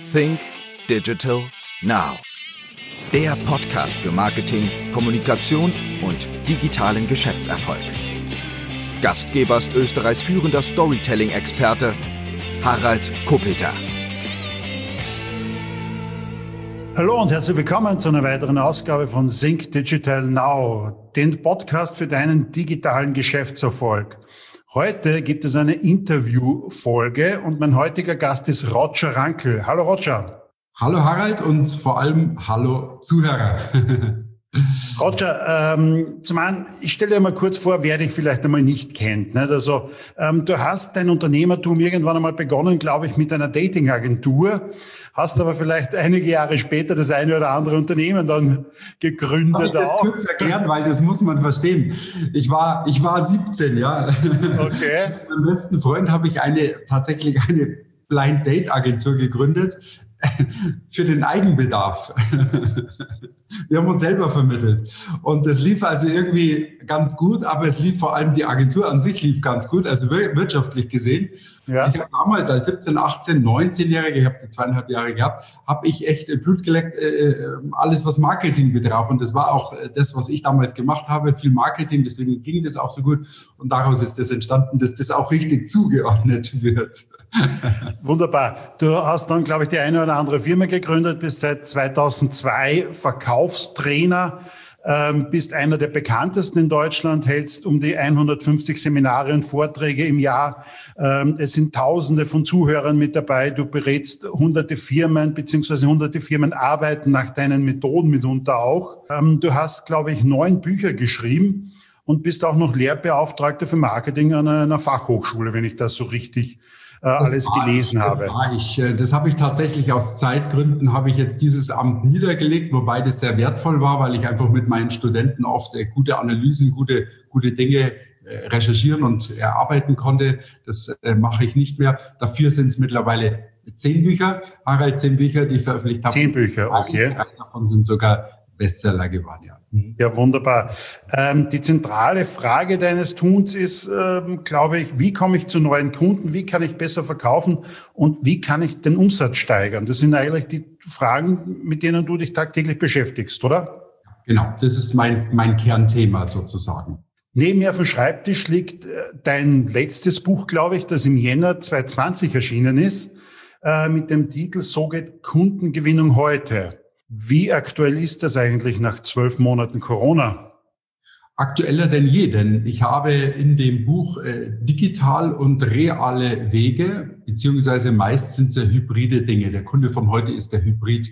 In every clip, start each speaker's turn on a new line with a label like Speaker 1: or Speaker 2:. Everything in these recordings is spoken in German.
Speaker 1: Think Digital Now. Der Podcast für Marketing, Kommunikation und digitalen Geschäftserfolg. Gastgeber ist Österreichs führender Storytelling-Experte Harald Kopeter.
Speaker 2: Hallo und herzlich willkommen zu einer weiteren Ausgabe von Think Digital Now, den Podcast für deinen digitalen Geschäftserfolg. Heute gibt es eine Interviewfolge und mein heutiger Gast ist Roger Rankel. Hallo Roger.
Speaker 3: Hallo Harald und vor allem hallo Zuhörer.
Speaker 2: Roger, zum einen, ich stelle dir mal kurz vor, wer dich vielleicht einmal nicht kennt. Nicht? Also, du hast dein Unternehmertum irgendwann einmal begonnen, glaube ich, mit einer Datingagentur, hast aber vielleicht einige Jahre später das eine oder andere Unternehmen dann gegründet.
Speaker 3: Kann ich das kurz erklären, weil das muss man verstehen. Ich war 17, ja. Okay. Mit meinem besten Freund habe ich tatsächlich eine Blind Date Agentur gegründet. Für den Eigenbedarf. Wir haben uns selber vermittelt. Und das lief also irgendwie ganz gut, aber es lief vor allem, die Agentur an sich lief ganz gut, also wirtschaftlich gesehen. Ja. Ich habe damals als 17, 18, 19-Jähriger, ich habe die 2,5 Jahre gehabt, habe ich echt Blut geleckt, alles was Marketing betraf. Und das war auch das, was ich damals gemacht habe, viel Marketing, deswegen ging das auch so gut. Und daraus ist das entstanden, dass das auch richtig zugeordnet wird.
Speaker 2: Wunderbar. Du hast dann, glaube ich, die eine oder andere Firma gegründet, bist seit 2002 Verkaufstrainer, bist einer der bekanntesten in Deutschland, hältst um die 150 Seminare und Vorträge im Jahr. Es sind Tausende von Zuhörern mit dabei. Du berätst hunderte Firmen, beziehungsweise hunderte Firmen arbeiten nach deinen Methoden mitunter auch. Du hast, glaube ich, 9 Bücher geschrieben und bist auch noch Lehrbeauftragter für Marketing an einer Fachhochschule, wenn ich das so richtig alles gelesen habe.
Speaker 3: Das habe ich tatsächlich aus Zeitgründen, habe ich jetzt dieses Amt niedergelegt, wobei das sehr wertvoll war, weil ich einfach mit meinen Studenten oft gute Analysen, gute Dinge recherchieren und erarbeiten konnte. Das mache ich nicht mehr. Dafür sind es mittlerweile 10 Bücher. Harald, 10 Bücher, die ich veröffentlicht habe.
Speaker 2: 10 Bücher, okay.
Speaker 3: 3 davon sind sogar Bestseller geworden, ja.
Speaker 2: Ja, wunderbar. Die zentrale Frage deines Tuns ist, glaube ich, wie komme ich zu neuen Kunden? Wie kann ich besser verkaufen? Und wie kann ich den Umsatz steigern? Das sind eigentlich die Fragen, mit denen du dich tagtäglich beschäftigst, oder?
Speaker 3: Genau, das ist mein Kernthema sozusagen.
Speaker 2: Neben mir auf dem Schreibtisch liegt dein letztes Buch, glaube ich, das im Jänner 2020 erschienen ist, mit dem Titel So geht Kundengewinnung heute. Wie aktuell ist das eigentlich nach 12 Monaten Corona?
Speaker 3: Aktueller denn je, denn ich habe in dem Buch digital und reale Wege, beziehungsweise meist sind es ja hybride Dinge. Der Kunde von heute ist der Hybrid.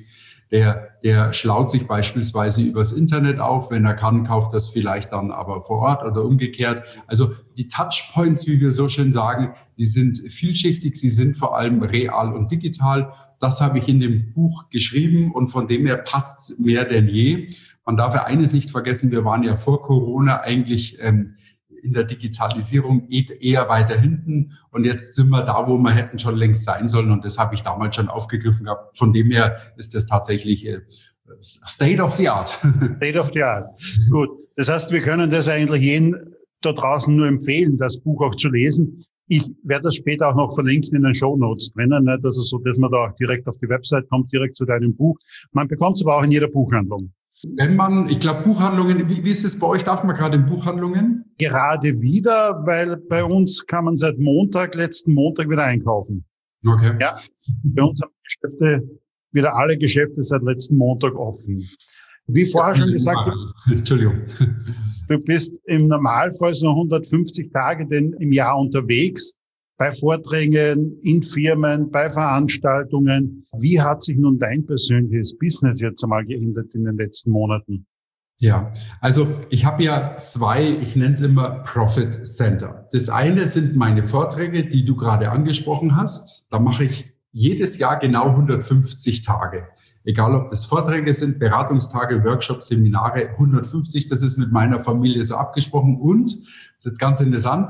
Speaker 3: Der schlaut sich beispielsweise übers Internet auf. Wenn er kann, kauft das vielleicht dann aber vor Ort oder umgekehrt. Also die Touchpoints, wie wir so schön sagen, die sind vielschichtig. Sie sind vor allem real und digital. Das habe ich in dem Buch geschrieben und von dem her passt es mehr denn je. Man darf ja eines nicht vergessen, wir waren ja vor Corona eigentlich in der Digitalisierung eher weiter hinten und jetzt sind wir da, wo wir hätten schon längst sein sollen und das habe ich damals schon aufgegriffen gehabt. Von dem her ist das tatsächlich State of the Art.
Speaker 2: State of the Art. Gut, das heißt, wir können das eigentlich jedem da draußen nur empfehlen, das Buch auch zu lesen. Ich werde das später auch noch verlinken in den Shownotes drinnen, nicht? Also so, dass man da auch direkt auf die Website kommt, direkt zu deinem Buch. Man bekommt es aber auch in jeder Buchhandlung.
Speaker 3: Ich glaube, Buchhandlungen, wie ist es bei euch? Darf man gerade in Buchhandlungen?
Speaker 2: Gerade wieder, weil bei uns kann man seit letzten Montag wieder einkaufen.
Speaker 3: Okay.
Speaker 2: Ja, bei uns haben wieder alle Geschäfte seit letzten Montag offen. Wie vorher schon gesagt,
Speaker 3: Entschuldigung.
Speaker 2: Du bist im Normalfall so 150 Tage im Jahr unterwegs, bei Vorträgen, in Firmen, bei Veranstaltungen. Wie hat sich nun dein persönliches Business jetzt einmal geändert in den letzten Monaten?
Speaker 3: Ja, also ich habe ja 2, ich nenne es immer Profit Center. Das eine sind meine Vorträge, die du gerade angesprochen hast. Da mache ich jedes Jahr genau 150 Tage. Egal, ob das Vorträge sind, Beratungstage, Workshops, Seminare, 150, das ist mit meiner Familie so abgesprochen. Und, das ist jetzt ganz interessant,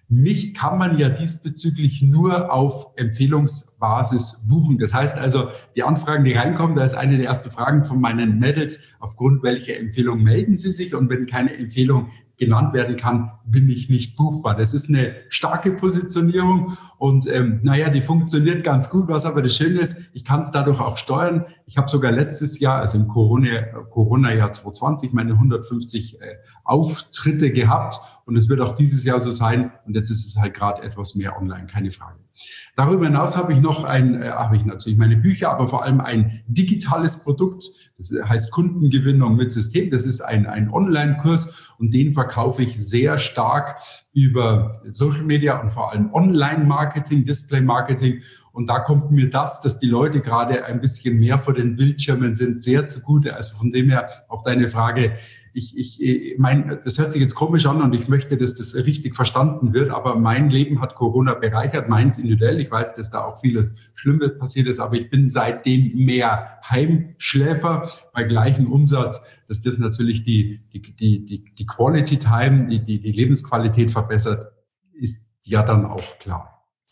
Speaker 3: Mich kann man ja diesbezüglich nur auf Empfehlungsbasis buchen. Das heißt also, die Anfragen, die reinkommen, da ist eine der ersten Fragen von meinen Mädels, aufgrund welcher Empfehlung melden Sie sich? Und wenn keine Empfehlung genannt werden kann, bin ich nicht buchbar. Das ist eine starke Positionierung und die funktioniert ganz gut. Was aber das Schöne ist, ich kann es dadurch auch steuern. Ich habe sogar letztes Jahr, also im Corona-Jahr 2020, meine 150 Auftritte gehabt und es wird auch dieses Jahr so sein. Und jetzt ist es halt gerade etwas mehr online, keine Frage. Darüber hinaus habe ich noch natürlich meine Bücher, aber vor allem ein digitales Produkt. Das heißt Kundengewinnung mit System. Das ist ein Online-Kurs und den verkaufe ich sehr stark über Social Media und vor allem Online-Marketing, Display-Marketing. Und da kommt mir dass die Leute gerade ein bisschen mehr vor den Bildschirmen sind, sehr zugute. Also von dem her auf deine Frage, ich meine, das hört sich jetzt komisch an und ich möchte, dass das richtig verstanden wird, aber mein Leben hat Corona bereichert, meins individuell. Ich weiß, dass da auch vieles Schlimmes passiert ist, aber ich bin seitdem mehr Heimschläfer bei gleichem Umsatz, dass das natürlich die Quality Time, die Lebensqualität verbessert, ist ja dann auch klar.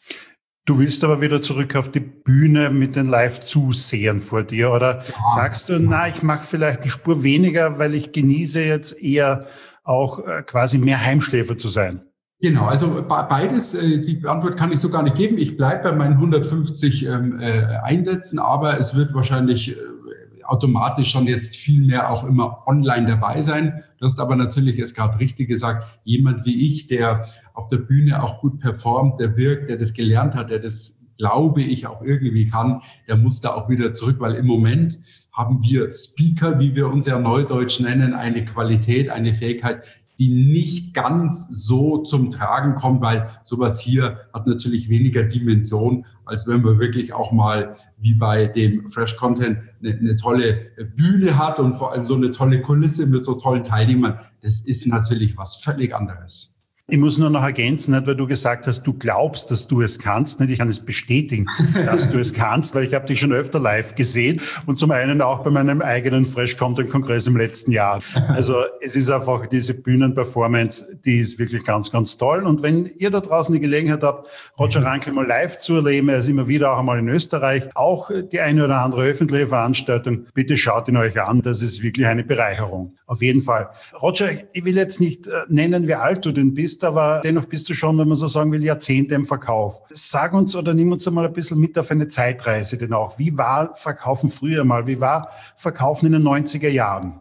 Speaker 2: Du willst aber wieder zurück auf die Bühne mit den Live-Zusehern vor dir, oder sagst du, ich mache vielleicht eine Spur weniger, weil ich genieße jetzt eher auch quasi mehr Heimschläfer zu sein?
Speaker 3: Genau, also beides, die Antwort kann ich so gar nicht geben. Ich bleibe bei meinen 150 Einsätzen, aber es wird wahrscheinlich automatisch schon jetzt viel mehr auch immer online dabei sein. Du hast aber natürlich es gerade richtig gesagt, jemand wie ich, der auf der Bühne auch gut performt, der wirkt, der das gelernt hat, der das, glaube ich, auch irgendwie kann, der muss da auch wieder zurück, weil im Moment haben wir Speaker, wie wir uns ja neudeutsch nennen, eine Qualität, eine Fähigkeit, die nicht ganz so zum Tragen kommt, weil sowas hier hat natürlich weniger Dimension, als wenn man wirklich auch mal wie bei dem Fresh Content eine tolle Bühne hat und vor allem so eine tolle Kulisse mit so tollen Teilnehmern. Das ist natürlich was völlig anderes.
Speaker 2: Ich muss nur noch ergänzen, weil du gesagt hast, du glaubst, dass du es kannst. Ich kann es bestätigen, dass du es kannst, weil ich habe dich schon öfter live gesehen und zum einen auch bei meinem eigenen Fresh Content Kongress im letzten Jahr. Also es ist einfach diese Bühnenperformance, die ist wirklich ganz, ganz toll. Und wenn ihr da draußen die Gelegenheit habt, Roger Rankel mal live zu erleben, er ist immer wieder auch einmal in Österreich, auch die eine oder andere öffentliche Veranstaltung, bitte schaut ihn euch an, das ist wirklich eine Bereicherung. Auf jeden Fall. Roger, ich will jetzt nicht nennen, wie alt du denn bist, aber dennoch bist du schon, wenn man so sagen will, Jahrzehnte im Verkauf. Sag uns oder nimm uns einmal ein bisschen mit auf eine Zeitreise denn auch. Wie war Verkaufen früher mal? Wie war Verkaufen in den 90er Jahren?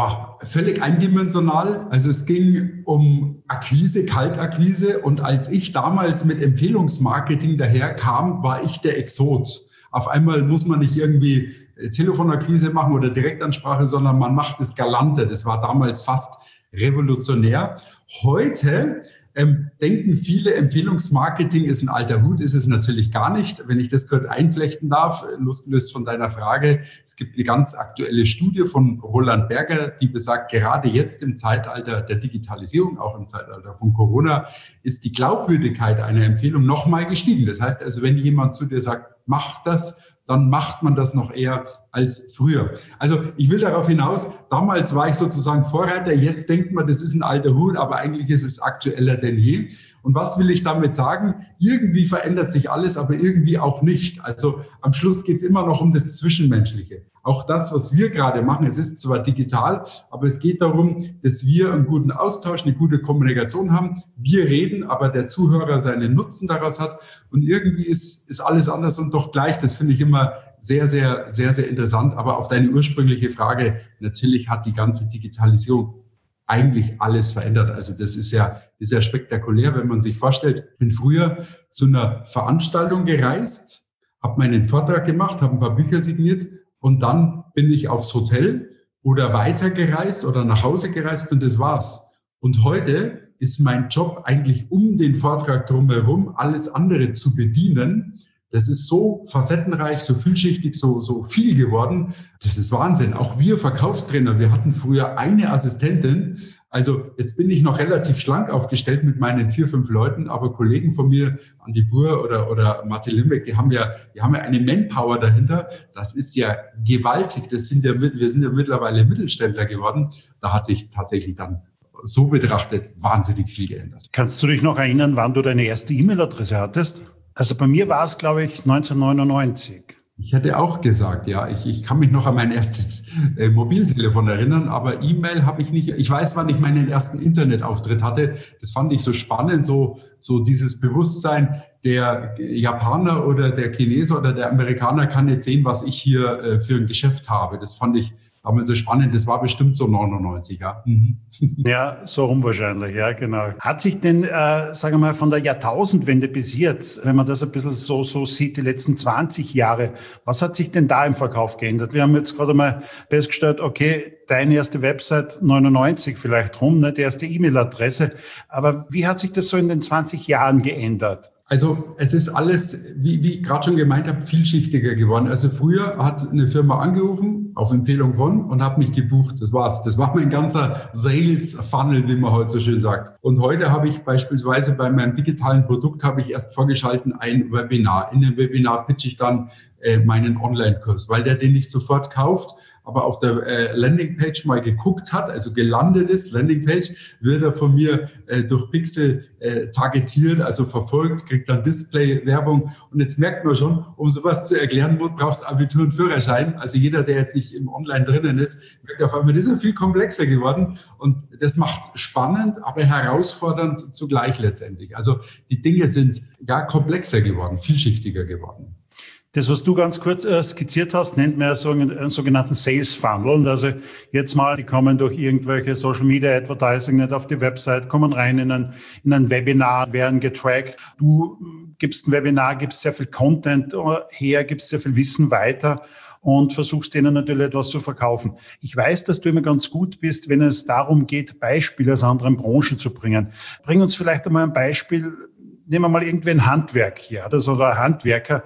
Speaker 3: Völlig eindimensional. Also es ging um Akquise, Kaltakquise. Und als ich damals mit Empfehlungsmarketing daherkam, war ich der Exot. Auf einmal muss man nicht irgendwie Telefonakquise machen oder Direktansprache, sondern man macht das Galante. Das war damals fast revolutionär. Heute denken viele, Empfehlungsmarketing ist ein alter Hut, ist es natürlich gar nicht. Wenn ich das kurz einflechten darf, losgelöst von deiner Frage, es gibt eine ganz aktuelle Studie von Roland Berger, die besagt, gerade jetzt im Zeitalter der Digitalisierung, auch im Zeitalter von Corona, ist die Glaubwürdigkeit einer Empfehlung nochmal gestiegen. Das heißt also, wenn jemand zu dir sagt, mach das, dann macht man das noch eher als früher. Also ich will darauf hinaus, damals war ich sozusagen Vorreiter, jetzt denkt man, das ist ein alter Hut, aber eigentlich ist es aktueller denn je. Und was will ich damit sagen? Irgendwie verändert sich alles, aber irgendwie auch nicht. Also am Schluss geht es immer noch um das Zwischenmenschliche. Auch das, was wir gerade machen, es ist zwar digital, aber es geht darum, dass wir einen guten Austausch, eine gute Kommunikation haben. Wir reden, aber der Zuhörer seinen Nutzen daraus hat. Und irgendwie ist alles anders und doch gleich. Das finde ich immer sehr, sehr, sehr, sehr interessant. Aber auf deine ursprüngliche Frage, natürlich hat die ganze Digitalisierung eigentlich alles verändert. Also das ist ja spektakulär, wenn man sich vorstellt, ich bin früher zu einer Veranstaltung gereist, habe meinen Vortrag gemacht, habe ein paar Bücher signiert und dann bin ich aufs Hotel oder weitergereist oder nach Hause gereist und das war's. Und heute ist mein Job eigentlich um den Vortrag drumherum, alles andere zu bedienen. Das ist so facettenreich, so vielschichtig, so viel geworden. Das ist Wahnsinn. Auch wir Verkaufstrainer, wir hatten früher eine Assistentin. Also jetzt bin ich noch relativ schlank aufgestellt mit meinen 4, 5 Leuten, aber Kollegen von mir, Andi Buhr oder Martin Limbeck, die haben ja eine Manpower dahinter. Das ist ja gewaltig. Wir sind ja mittlerweile Mittelständler geworden. Da hat sich tatsächlich dann so betrachtet wahnsinnig viel geändert.
Speaker 2: Kannst du dich noch erinnern, wann du deine erste E-Mail-Adresse hattest? Also bei mir war es, glaube ich, 1999.
Speaker 3: Ich hätte auch gesagt, ja, ich kann mich noch an mein erstes Mobiltelefon erinnern, aber E-Mail habe ich nicht. Ich weiß, wann ich meinen ersten Internetauftritt hatte. Das fand ich so spannend, so dieses Bewusstsein, der Japaner oder der Chinese oder der Amerikaner kann nicht sehen, was ich hier für ein Geschäft habe. Das fand ich damals so spannend. Das war bestimmt so 99, ja.
Speaker 2: Ja, so rum wahrscheinlich, ja, genau. Hat sich denn, sagen wir mal, von der Jahrtausendwende bis jetzt, wenn man das ein bisschen so sieht, die letzten 20 Jahre, was hat sich denn da im Verkauf geändert? Wir haben jetzt gerade mal festgestellt, okay, deine erste Website 99 vielleicht rum, ne, die erste E-Mail-Adresse. Aber wie hat sich das so in den 20 Jahren geändert?
Speaker 3: Also es ist alles, wie ich gerade schon gemeint habe, vielschichtiger geworden. Also früher hat eine Firma angerufen, auf Empfehlung von, und hat mich gebucht. Das war's. Das war mein ganzer Sales-Funnel, wie man heute so schön sagt. Und heute habe ich beispielsweise bei meinem digitalen Produkt habe ich erst vorgeschalten ein Webinar. In dem Webinar pitche ich dann meinen Online-Kurs, weil der den nicht sofort kauft, aber auf der Landingpage mal geguckt hat, also gelandet ist, Landingpage, wird er von mir durch Pixel targetiert, also verfolgt, kriegt dann Display-Werbung. Und jetzt merkt man schon, um sowas zu erklären, brauchst du Abitur und Führerschein. Also jeder, der jetzt nicht im Online drinnen ist, merkt auf einmal, das ist ja viel komplexer geworden. Und das macht es spannend, aber herausfordernd zugleich letztendlich. Also die Dinge sind ja komplexer geworden, vielschichtiger geworden.
Speaker 2: Das, was du ganz kurz skizziert hast, nennt man ja so einen sogenannten Sales Funnel. Also jetzt mal, die kommen durch irgendwelche Social Media Advertising nicht auf die Website, kommen rein in ein Webinar, werden getrackt. Du gibst ein Webinar, gibst sehr viel Content her, gibst sehr viel Wissen weiter und versuchst denen natürlich etwas zu verkaufen. Ich weiß, dass du immer ganz gut bist, wenn es darum geht, Beispiele aus anderen Branchen zu bringen. Bring uns vielleicht einmal ein Beispiel. Nehmen wir mal irgendwie ein Handwerk hier, oder ein Handwerker.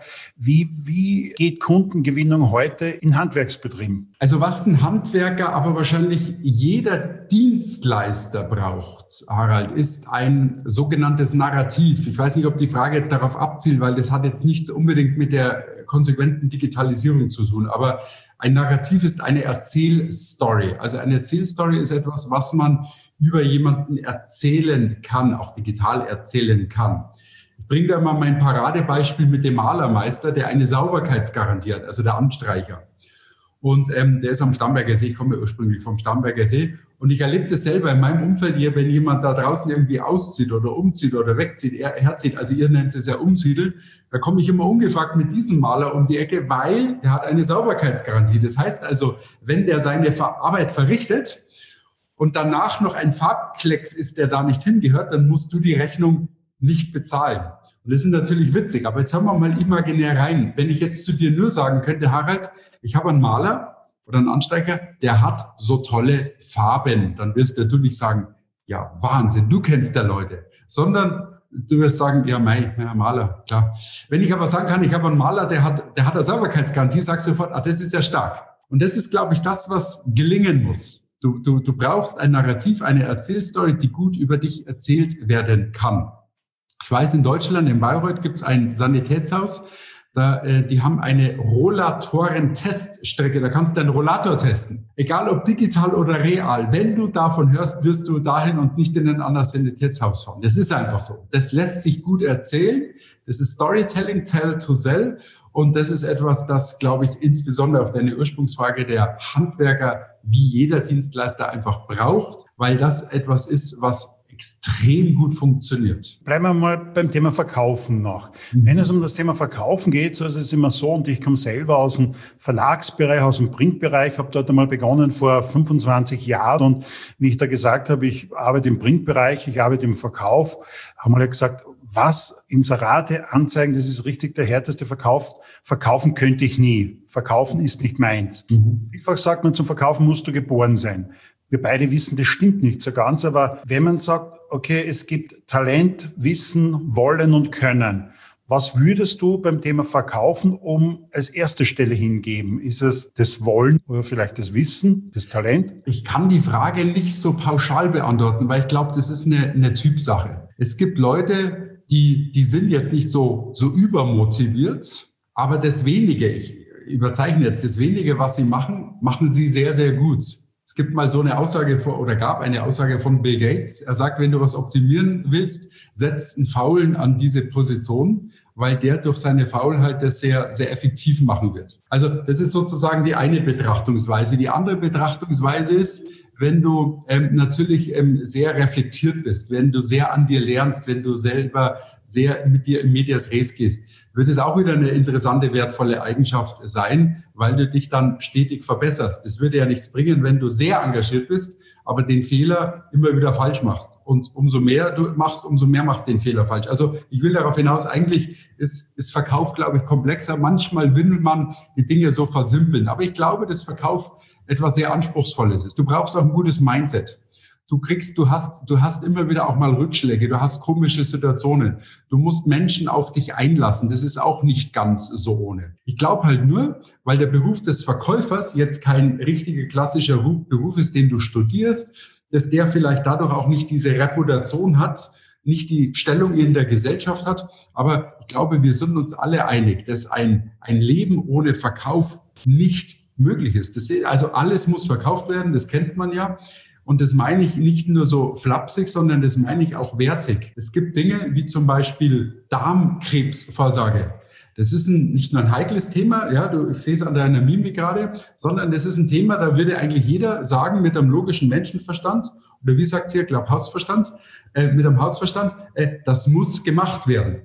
Speaker 2: Wie geht Kundengewinnung heute in Handwerksbetrieben?
Speaker 3: Also was ein Handwerker, aber wahrscheinlich jeder Dienstleister braucht, Harald, ist ein sogenanntes Narrativ. Ich weiß nicht, ob die Frage jetzt darauf abzielt, weil das hat jetzt nichts unbedingt mit der konsequenten Digitalisierung zu tun. Aber ein Narrativ ist eine Erzählstory. Also eine Erzählstory ist etwas, was man über jemanden erzählen kann, auch digital erzählen kann. Ich bringe da mal mein Paradebeispiel mit dem Malermeister, der eine Sauberkeitsgarantie hat, also der Amtsstreicher. Und der ist am Starnberger See, ich komme ursprünglich vom Starnberger See. Und ich erlebe das selber in meinem Umfeld hier, wenn jemand da draußen irgendwie auszieht oder umzieht oder wegzieht, herzieht, also ihr nennt es ja umsiedeln, da komme ich immer ungefragt mit diesem Maler um die Ecke, weil der hat eine Sauberkeitsgarantie. Das heißt also, wenn der seine Arbeit verrichtet und danach noch ein Farbklecks ist, der da nicht hingehört, dann musst du die Rechnung nicht bezahlen. Und das ist natürlich witzig, aber jetzt hören wir mal imaginär rein. Wenn ich jetzt zu dir nur sagen könnte, Harald, ich habe einen Maler oder einen Anstreicher, der hat so tolle Farben, dann wirst du nicht sagen, ja, Wahnsinn, du kennst ja Leute, sondern du wirst sagen, ja, Maler, klar. Wenn ich aber sagen kann, ich habe einen Maler, der hat eine Sauberkeitsgarantie, sagst du sofort, das ist ja stark. Und das ist, glaube ich, das, was gelingen muss. Du brauchst ein Narrativ, eine Erzählstory, die gut über dich erzählt werden kann. Ich weiß, in Deutschland, in Bayreuth, gibt es ein Sanitätshaus, die haben eine Rollatoren-Teststrecke, da kannst du einen Rollator testen. Egal ob digital oder real. Wenn du davon hörst, wirst du dahin und nicht in ein anderes Sanitätshaus fahren. Das ist einfach so. Das lässt sich gut erzählen. Das ist Storytelling, Tell to Sell. Und das ist etwas, das, glaube ich, insbesondere auf deine Ursprungsfrage der Handwerker wie jeder Dienstleister einfach braucht, weil das etwas ist, was extrem gut funktioniert.
Speaker 2: Bleiben wir mal beim Thema Verkaufen noch. Wenn es um das Thema Verkaufen geht, so ist es immer so, und ich komme selber aus dem Verlagsbereich, aus dem Printbereich, habe dort einmal begonnen vor 25 Jahren, und wie ich da gesagt habe, ich arbeite im Printbereich, ich arbeite im Verkauf, haben wir gesagt, was, Inserate, Anzeigen, das ist richtig der härteste Verkauf. Verkaufen könnte ich nie. Verkaufen ist nicht meins. Vielfach sagt man, zum Verkaufen musst du geboren sein. Wir beide wissen, das stimmt nicht so ganz, aber wenn man sagt, okay, es gibt Talent, Wissen, Wollen und Können, was würdest du beim Thema Verkaufen als erste Stelle hingeben? Ist es das Wollen oder vielleicht das Wissen, das Talent?
Speaker 3: Ich kann die Frage nicht so pauschal beantworten, weil ich glaube, das ist eine Typsache. Es gibt Leute, die sind jetzt nicht so übermotiviert, aber das Wenige, ich überzeichne jetzt, das Wenige, was sie machen, machen sie sehr, sehr gut. Es gibt mal so eine Aussage gab eine Aussage von Bill Gates. Er sagt, wenn du was optimieren willst, setz einen Faulen an diese Position, weil der durch seine Faulheit das sehr, sehr effektiv machen wird. Also das ist sozusagen die eine Betrachtungsweise. Die andere Betrachtungsweise ist, wenn du natürlich sehr reflektiert bist, wenn du sehr an dir lernst, wenn du selber sehr mit dir in medias res gehst, wird es auch wieder eine interessante, wertvolle Eigenschaft sein, weil du dich dann stetig verbesserst. Es würde ja nichts bringen, wenn du sehr engagiert bist, aber den Fehler immer wieder falsch machst. Und umso mehr du machst, umso mehr machst du den Fehler falsch. Also ich will darauf hinaus, eigentlich ist Verkauf, glaube ich, komplexer. Manchmal will man die Dinge so versimpeln. Aber ich glaube, dass Verkauf etwas sehr Anspruchsvolles ist. Du brauchst auch ein gutes Mindset. Du hast immer wieder auch mal Rückschläge, du hast komische Situationen. Du musst Menschen auf dich einlassen. Das ist auch nicht ganz so ohne. Ich glaube halt nur, weil der Beruf des Verkäufers jetzt kein richtiger klassischer Beruf ist, den du studierst, dass der vielleicht dadurch auch nicht diese Reputation hat, nicht die Stellung in der Gesellschaft hat. Aber ich glaube, wir sind uns alle einig, dass ein Leben ohne Verkauf nicht möglich ist. Also alles muss verkauft werden, das kennt man ja. Und das meine ich nicht nur so flapsig, sondern das meine ich auch wertig. Es gibt Dinge wie zum Beispiel Darmkrebsvorsorge. Das ist nicht nur ein heikles Thema, ja, ich sehe es an deiner Mimik gerade, sondern das ist ein Thema, da würde eigentlich jeder sagen mit einem logischen Menschenverstand, oder wie sagt sie, ich glaube Hausverstand, mit einem Hausverstand, das muss gemacht werden.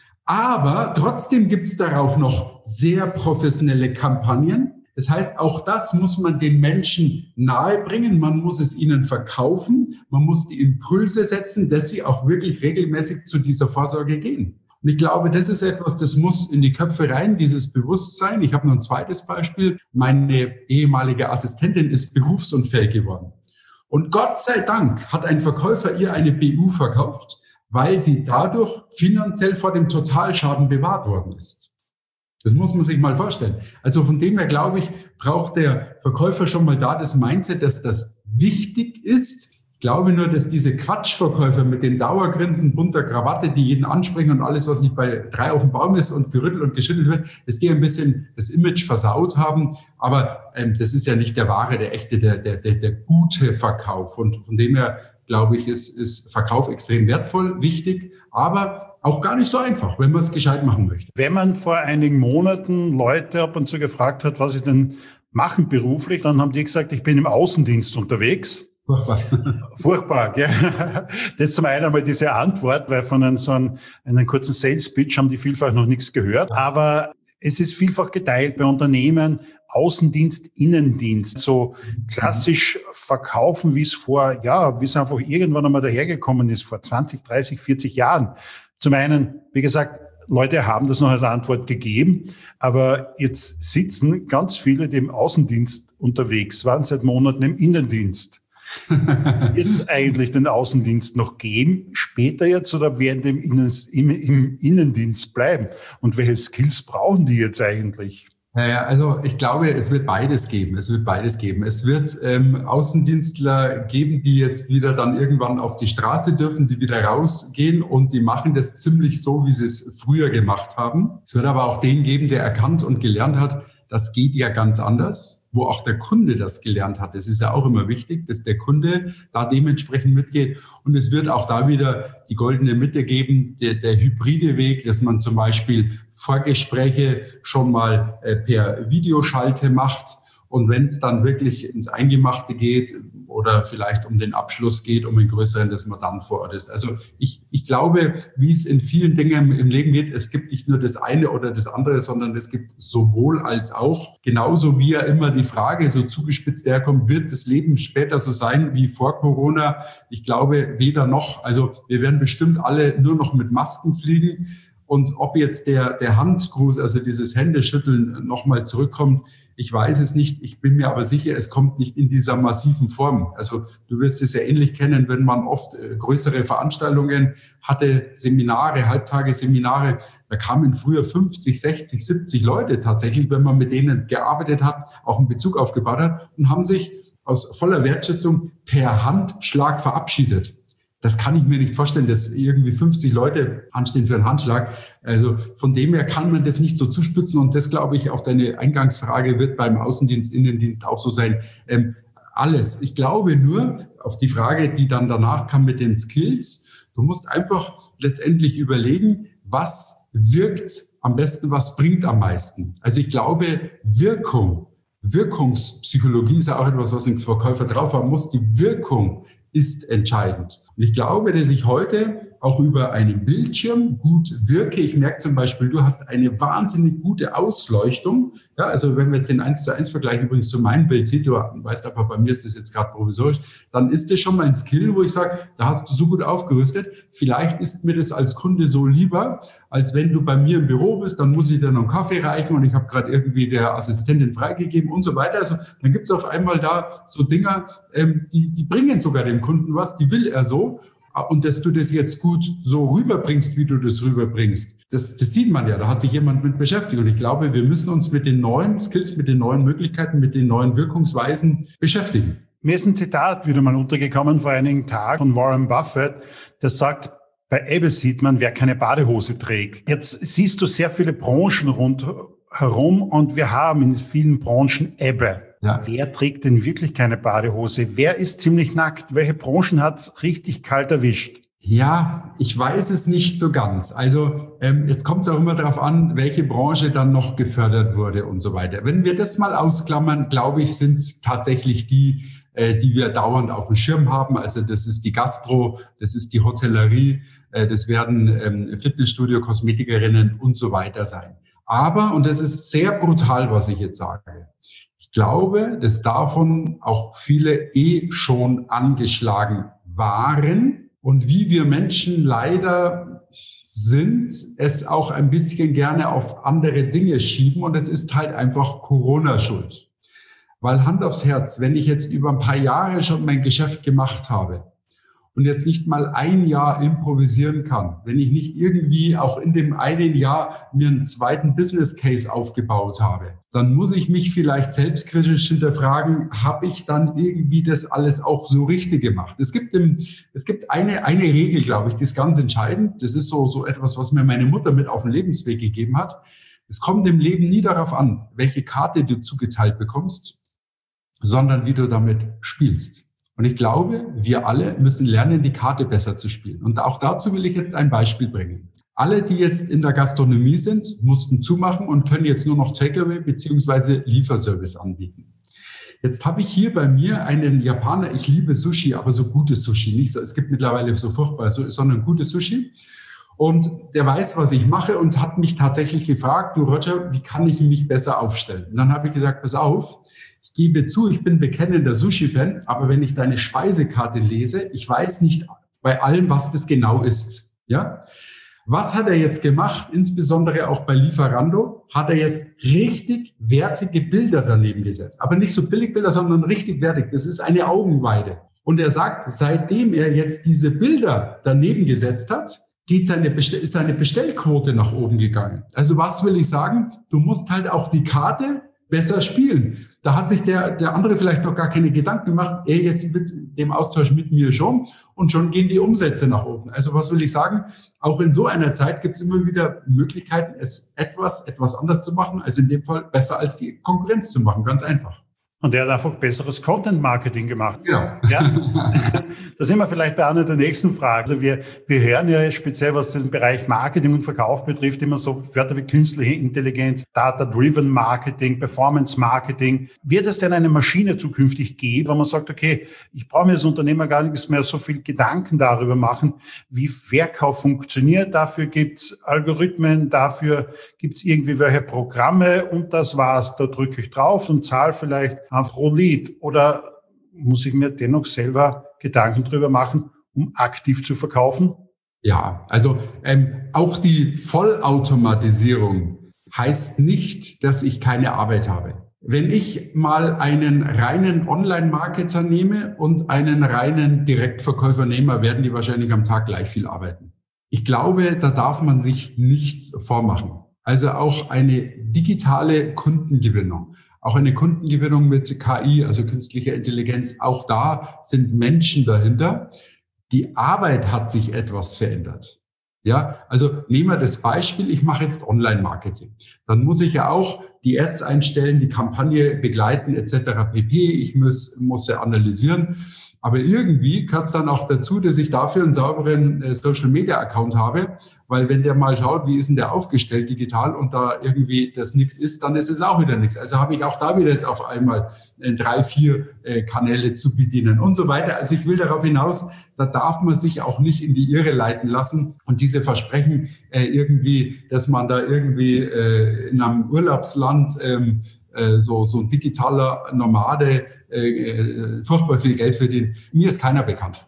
Speaker 3: Aber trotzdem gibt es darauf noch sehr professionelle Kampagnen. Das heißt, auch das muss man den Menschen nahebringen. Man muss es ihnen verkaufen. Man muss die Impulse setzen, dass sie auch wirklich regelmäßig zu dieser Vorsorge gehen. Und ich glaube, das ist etwas, das muss in die Köpfe rein, dieses Bewusstsein. Ich habe noch ein zweites Beispiel. Meine ehemalige Assistentin ist berufsunfähig geworden. Und Gott sei Dank hat ein Verkäufer ihr eine BU verkauft, weil sie dadurch finanziell vor dem Totalschaden bewahrt worden ist. Das muss man sich mal vorstellen. Also von dem her, glaube ich, braucht der Verkäufer schon mal da das Mindset, dass das wichtig ist. Ich glaube nur, dass diese Quatschverkäufer mit den Dauergrinsen, bunter Krawatte, die jeden ansprechen und alles, was nicht bei 3 auf dem Baum ist und gerüttelt und geschüttelt wird, dass die ein bisschen das Image versaut haben. Aber das ist ja nicht der wahre, der echte, der gute Verkauf. Und von dem her, glaube ich, ist Verkauf extrem wertvoll, wichtig, aber auch gar nicht so einfach, wenn man es gescheit machen möchte.
Speaker 2: Wenn man vor einigen Monaten Leute ab und zu gefragt hat, was sie denn machen beruflich, dann haben die gesagt, ich bin im Außendienst unterwegs. Furchtbar, gell? Das ist zum einen einmal diese Antwort, weil von einem kurzen Sales-Pitch haben die vielfach noch nichts gehört. Aber es ist vielfach geteilt bei Unternehmen, Außendienst, Innendienst, so klassisch verkaufen, wie es einfach irgendwann einmal dahergekommen ist, vor 20, 30, 40 Jahren. Zum einen, wie gesagt, Leute haben das noch als Antwort gegeben, aber jetzt sitzen ganz viele, die im Außendienst unterwegs waren, seit Monaten im Innendienst. Wird es eigentlich den Außendienst noch geben, später jetzt, oder werden die im Innendienst bleiben? Und welche Skills brauchen die jetzt eigentlich?
Speaker 3: Naja, also ich glaube, es wird beides geben. Es wird Außendienstler geben, die jetzt wieder dann irgendwann auf die Straße dürfen, die wieder rausgehen, und die machen das ziemlich so, wie sie es früher gemacht haben. Es wird aber auch den geben, der erkannt und gelernt hat, das geht ja ganz anders, wo auch der Kunde das gelernt hat. Das ist ja auch immer wichtig, dass der Kunde da dementsprechend mitgeht. Und es wird auch da wieder die goldene Mitte geben, der hybride Weg, dass man zum Beispiel Vorgespräche schon mal per Videoschalte macht. Und wenn es dann wirklich ins Eingemachte geht oder vielleicht um den Abschluss geht, um einen größeren, dass man dann vor Ort ist. Also ich glaube, wie es in vielen Dingen im Leben geht, es gibt nicht nur das eine oder das andere, sondern es gibt sowohl als auch. Genauso wie ja immer die Frage so zugespitzt herkommt, wird das Leben später so sein wie vor Corona? Ich glaube weder noch. Also wir werden bestimmt alle nur noch mit Masken fliegen. Und ob jetzt der Handgruß, also dieses Händeschütteln nochmal zurückkommt, ich weiß es nicht. Ich bin mir aber sicher, es kommt nicht in dieser massiven Form. Also du wirst es ja ähnlich kennen, wenn man oft größere Veranstaltungen hatte, Seminare, Halbtagesseminare. Da kamen früher 50, 60, 70 Leute tatsächlich, wenn man mit denen gearbeitet hat, auch einen Bezug aufgebaut hat, und haben sich aus voller Wertschätzung per Handschlag verabschiedet. Das kann ich mir nicht vorstellen, dass irgendwie 50 Leute anstehen für einen Handschlag. Also von dem her kann man das nicht so zuspitzen. Und das, glaube ich, auf deine Eingangsfrage wird beim Außendienst, Innendienst auch so sein. alles. Ich glaube nur, auf die Frage, die dann danach kam mit den Skills, du musst einfach letztendlich überlegen, was wirkt am besten, was bringt am meisten. Also ich glaube, Wirkungspsychologie ist ja auch etwas, was ein Verkäufer drauf haben muss. Die Wirkung ist entscheidend. Und ich glaube, dass ich heute auch über einen Bildschirm gut wirke. Ich merke zum Beispiel, du hast eine wahnsinnig gute Ausleuchtung. Ja, also wenn wir jetzt den 1:1 Vergleich übrigens zu meinem Bild sieht, du weißt aber, bei mir ist das jetzt gerade provisorisch, dann ist das schon mal ein Skill, wo ich sage, da hast du so gut aufgerüstet. Vielleicht ist mir das als Kunde so lieber, als wenn du bei mir im Büro bist, dann muss ich dir noch einen Kaffee reichen und ich habe gerade irgendwie der Assistentin freigegeben und so weiter. Also dann gibt es auf einmal da so Dinger, die bringen sogar dem Kunden was, die will er so. Und dass du das jetzt gut so rüberbringst, wie du das rüberbringst, das sieht man ja, da hat sich jemand mit beschäftigt. Und ich glaube, wir müssen uns mit den neuen Skills, mit den neuen Möglichkeiten, mit den neuen Wirkungsweisen beschäftigen.
Speaker 2: Mir ist ein Zitat wieder mal untergekommen vor einigen Tagen von Warren Buffett, das sagt, bei Ebbe sieht man, wer keine Badehose trägt. Jetzt siehst du sehr viele Branchen rundherum und wir haben in vielen Branchen Ebbe. Ja. Wer trägt denn wirklich keine Badehose? Wer ist ziemlich nackt? Welche Branchen hat's richtig kalt erwischt?
Speaker 3: Ja, ich weiß es nicht so ganz. Also jetzt kommt es auch immer darauf an, welche Branche dann noch gefördert wurde und so weiter. Wenn wir das mal ausklammern, glaube ich, sind es tatsächlich die wir dauernd auf dem Schirm haben. Also das ist die Gastro, das ist die Hotellerie, das werden Fitnessstudio, Kosmetikerinnen und so weiter sein. Aber, und das ist sehr brutal, was ich jetzt sage, ich glaube, dass davon auch viele schon angeschlagen waren und wie wir Menschen leider sind, es auch ein bisschen gerne auf andere Dinge schieben und jetzt ist halt einfach Corona schuld. Weil Hand aufs Herz, wenn ich jetzt über ein paar Jahre schon mein Geschäft gemacht habe und jetzt nicht mal ein Jahr improvisieren kann, wenn ich nicht irgendwie auch in dem einen Jahr mir einen zweiten Business Case aufgebaut habe, dann muss ich mich vielleicht selbstkritisch hinterfragen, habe ich dann irgendwie das alles auch so richtig gemacht? Es gibt eine Regel, glaube ich, die ist ganz entscheidend. Das ist so etwas, was mir meine Mutter mit auf den Lebensweg gegeben hat. Es kommt im Leben nie darauf an, welche Karte du zugeteilt bekommst, sondern wie du damit spielst. Und ich glaube, wir alle müssen lernen, die Karte besser zu spielen. Und auch dazu will ich jetzt ein Beispiel bringen. Alle, die jetzt in der Gastronomie sind, mussten zumachen und können jetzt nur noch Takeaway bzw. Lieferservice anbieten. Jetzt habe ich hier bei mir einen Japaner, ich liebe Sushi, aber so gutes Sushi. Nicht so, es gibt mittlerweile so furchtbar, sondern gutes Sushi. Und der weiß, was ich mache und hat mich tatsächlich gefragt, du Roger, wie kann ich mich besser aufstellen? Und dann habe ich gesagt, pass auf, ich gebe zu, ich bin bekennender Sushi-Fan, aber wenn ich deine Speisekarte lese, ich weiß nicht bei allem, was das genau ist. Ja? Was hat er jetzt gemacht? Insbesondere auch bei Lieferando hat er jetzt richtig wertige Bilder daneben gesetzt. Aber nicht so Billigbilder, sondern richtig wertig. Das ist eine Augenweide. Und er sagt, seitdem er jetzt diese Bilder daneben gesetzt hat, ist seine Bestellquote nach oben gegangen. Also was will ich sagen? Du musst halt auch die Karte besser spielen. Da hat sich der andere vielleicht noch gar keine Gedanken gemacht, er jetzt mit dem Austausch mit mir schon und schon gehen die Umsätze nach oben. Also was will ich sagen? Auch in so einer Zeit gibt es immer wieder Möglichkeiten, es etwas anders zu machen, also in dem Fall besser als die Konkurrenz zu machen, ganz einfach.
Speaker 2: Und er hat einfach besseres Content-Marketing gemacht.
Speaker 3: Ja.
Speaker 2: Da sind wir vielleicht bei einer der nächsten Fragen. Also wir hören ja speziell, was den Bereich Marketing und Verkauf betrifft, immer so Wörter wie künstliche Intelligenz, Data-Driven Marketing, Performance-Marketing. Wird es denn eine Maschine zukünftig geben, wo man sagt, okay, ich brauche mir als Unternehmer gar nichts mehr so viel Gedanken darüber machen, wie Verkauf funktioniert. Dafür gibt's Algorithmen, dafür gibt's irgendwie welche Programme und das war's. Da drücke ich drauf und zahle vielleicht pro Lead, oder muss ich mir dennoch selber Gedanken drüber machen, um aktiv zu verkaufen?
Speaker 3: Ja, also auch die Vollautomatisierung heißt nicht, dass ich keine Arbeit habe. Wenn ich mal einen reinen Online-Marketer nehme und einen reinen Direktverkäufer nehme, werden die wahrscheinlich am Tag gleich viel arbeiten. Ich glaube, da darf man sich nichts vormachen. Also auch eine digitale Kundengewinnung. Auch eine Kundengewinnung mit KI, also künstlicher Intelligenz, auch da sind Menschen dahinter. Die Arbeit hat sich etwas verändert. Ja, also nehmen wir das Beispiel, ich mache jetzt Online-Marketing. Dann muss ich ja auch die Ads einstellen, die Kampagne begleiten etc. pp. Ich muss sie analysieren. Aber irgendwie gehört es dann auch dazu, dass ich dafür einen sauberen Social-Media-Account habe, weil wenn der mal schaut, wie ist denn der aufgestellt digital und da irgendwie das nichts ist, dann ist es auch wieder nichts. Also habe ich auch da wieder jetzt auf einmal 3, 4 Kanäle zu bedienen und so weiter. Also ich will darauf hinaus, da darf man sich auch nicht in die Irre leiten lassen und diese Versprechen irgendwie, dass man da irgendwie in einem Urlaubsland so ein digitaler Nomade furchtbar viel Geld verdient. Mir ist keiner bekannt.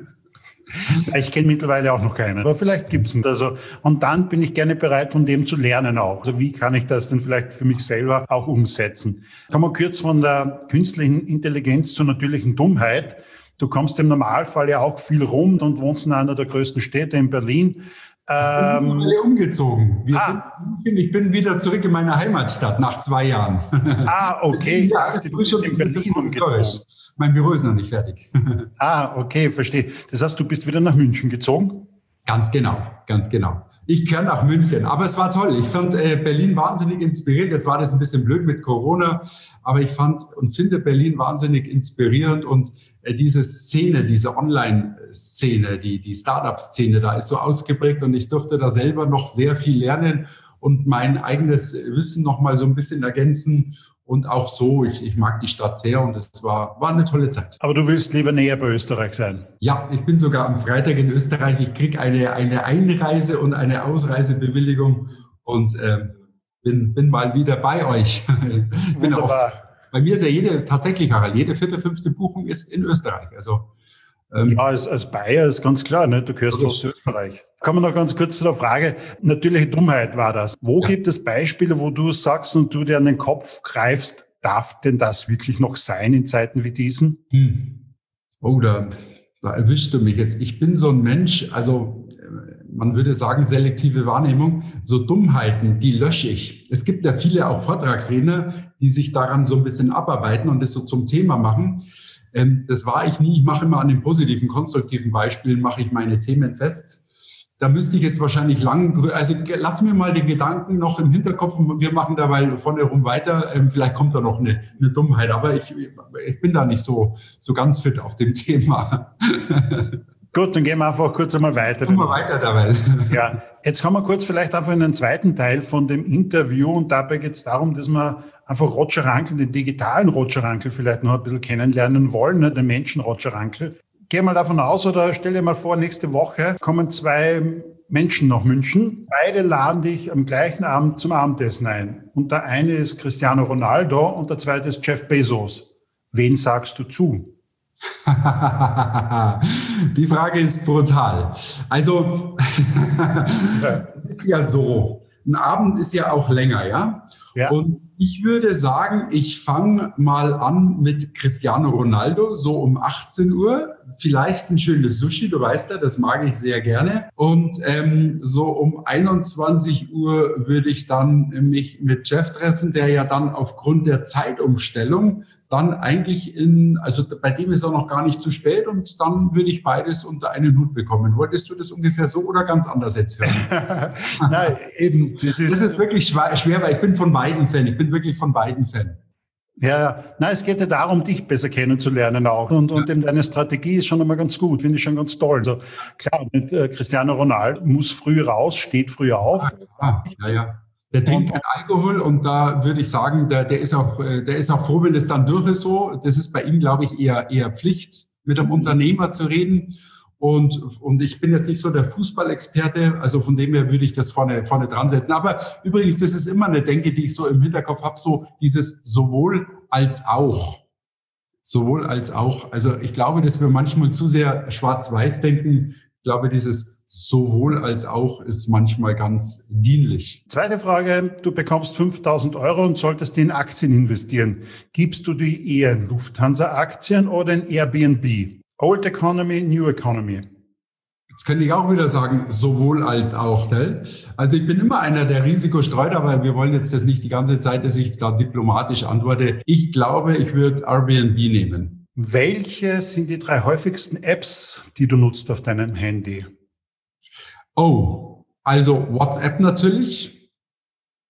Speaker 2: Ich kenne mittlerweile auch noch keinen, aber vielleicht gibt's ihn. Also, und dann bin ich gerne bereit, von dem zu lernen auch. Also wie kann ich das denn vielleicht für mich selber auch umsetzen? Kommen wir kurz von der künstlichen Intelligenz zur natürlichen Dummheit. Du kommst im Normalfall ja auch viel rum und wohnst in einer der größten Städte in Berlin.
Speaker 3: Wir sind alle umgezogen. Ich bin wieder zurück in meine Heimatstadt nach 2 Jahren.
Speaker 2: Okay.
Speaker 3: Ja, ich bin schon in Berlin umgezogen. Mein Büro ist noch nicht fertig.
Speaker 2: Okay, verstehe. Das heißt, du bist wieder nach München gezogen?
Speaker 3: Ganz genau. Ich gehöre nach München, aber es war toll. Ich fand Berlin wahnsinnig inspirierend. Jetzt war das ein bisschen blöd mit Corona, aber ich fand und finde Berlin wahnsinnig inspirierend und diese Szene, diese Online-Szene, die Startup-Szene, da ist so ausgeprägt und ich durfte da selber noch sehr viel lernen und mein eigenes Wissen noch mal so ein bisschen ergänzen. Und auch so, ich mag die Stadt sehr und es war eine tolle Zeit.
Speaker 2: Aber du willst lieber näher bei Österreich sein?
Speaker 3: Ja, ich bin sogar am Freitag in Österreich. Ich kriege eine Einreise- und eine Ausreisebewilligung und bin mal wieder bei euch. Bei mir ist ja tatsächlich, Harald, jede 4., 5. Buchung ist in Österreich. Also
Speaker 2: ja, als Bayer ist ganz klar, ne? Du gehörst fast zu Österreich. Kommen wir noch ganz kurz zu der Frage, natürliche Dummheit war das. Wo gibt es Beispiele, wo du sagst und du dir an den Kopf greifst, darf denn das wirklich noch sein in Zeiten wie diesen?
Speaker 3: Oh, da erwischst du mich jetzt. Ich bin so ein Mensch, also man würde sagen, selektive Wahrnehmung, so Dummheiten, die lösche ich. Es gibt ja viele auch Vortragsredner, die sich daran so ein bisschen abarbeiten und das so zum Thema machen. Das war ich nie. Ich mache immer an den positiven, konstruktiven Beispielen, mache ich meine Themen fest. Da müsste ich jetzt wahrscheinlich also lass mir mal den Gedanken noch im Hinterkopf, wir machen dabei vorne rum weiter, vielleicht kommt da noch eine Dummheit, aber ich bin da nicht so ganz fit auf dem Thema.
Speaker 2: Gut, dann gehen wir einfach kurz einmal weiter.
Speaker 3: Gehen wir weiter dabei.
Speaker 2: Ja, jetzt kommen wir kurz vielleicht einfach in den zweiten Teil von dem Interview und dabei geht es darum, dass wir einfach Roger Rankel, den digitalen Roger Rankel vielleicht noch ein bisschen kennenlernen wollen, ne, den Menschen Roger Rankel. Geh mal davon aus oder stell dir mal vor, nächste Woche kommen 2 Menschen nach München. Beide laden dich am gleichen Abend zum Abendessen ein. Und der eine ist Cristiano Ronaldo und der zweite ist Jeff Bezos. Wen sagst du zu?
Speaker 3: Die Frage ist brutal. Also, es ist ja so, ein Abend ist ja auch länger, ja? Ja. Und ich würde sagen, ich fange mal an mit Cristiano Ronaldo, so um 18 Uhr. Vielleicht ein schönes Sushi, du weißt ja, das mag ich sehr gerne. Und so um 21 Uhr würde ich dann mich mit Jeff treffen, der ja dann aufgrund der Zeitumstellung dann eigentlich also bei dem ist auch noch gar nicht zu spät und dann würde ich beides unter einen Hut bekommen. Wolltest du das ungefähr so oder ganz anders jetzt hören?
Speaker 2: Nein, eben.
Speaker 3: Das ist wirklich schwer, weil ich bin von beiden Fan. Ich bin wirklich von beiden Fan.
Speaker 2: Ja, nein, es geht ja darum, dich besser kennenzulernen auch. Und eben deine Strategie ist schon einmal ganz gut, finde ich schon ganz toll. Also klar, mit Cristiano Ronaldo muss früh raus, steht früh auf.
Speaker 3: Ja. Der trinkt kein Alkohol und da würde ich sagen, der ist auch froh, wenn das dann durch ist so. Das ist bei ihm, glaube ich, eher Pflicht, mit einem Unternehmer zu reden. Und ich bin jetzt nicht so der Fußballexperte, also von dem her würde ich das vorne dran setzen. Aber übrigens, das ist immer eine Denke, die ich so im Hinterkopf habe, so dieses sowohl als auch. Sowohl als auch. Also ich glaube, dass wir manchmal zu sehr schwarz-weiß denken. Ich glaube, dieses sowohl als auch ist manchmal ganz dienlich.
Speaker 2: Zweite Frage, du bekommst 5.000 € und solltest die in Aktien investieren. Gibst du die eher in Lufthansa-Aktien oder in Airbnb? Old Economy, New Economy?
Speaker 3: Jetzt könnte ich auch wieder sagen, sowohl als auch. Gell? Also ich bin immer einer, der Risiko streut, aber wir wollen jetzt das nicht die ganze Zeit, dass ich da diplomatisch antworte. Ich glaube, ich würde Airbnb nehmen.
Speaker 2: Welche sind die 3 häufigsten Apps, die du nutzt auf deinem Handy?
Speaker 3: Oh, also WhatsApp natürlich.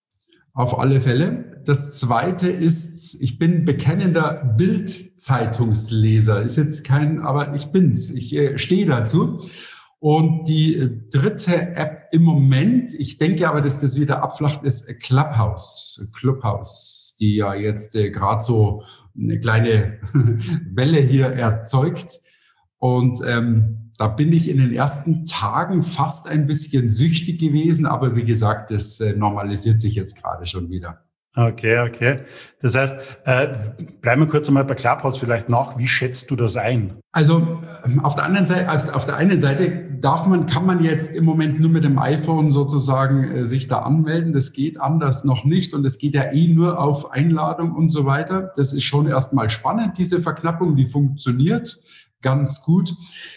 Speaker 3: Auf alle Fälle. Das Zweite ist, ich bin bekennender Bild-Zeitungsleser. Ist jetzt aber ich bin's. Ich stehe dazu. Und die dritte App im Moment, ich denke aber, dass das wieder abflacht, ist Clubhouse, die ja jetzt gerade so eine kleine Welle hier erzeugt. Und da bin ich in den ersten Tagen fast ein bisschen süchtig gewesen, aber wie gesagt, das normalisiert sich jetzt gerade schon wieder.
Speaker 2: Okay. Das heißt, bleiben wir kurz einmal bei Clubhouse vielleicht nach. Wie schätzt du das ein?
Speaker 3: Also auf der einen Seite kann man jetzt im Moment nur mit dem iPhone sozusagen sich da anmelden. Das geht anders noch nicht und es geht ja nur auf Einladung und so weiter. Das ist schon erstmal spannend, diese Verknappung, die funktioniert ganz gut.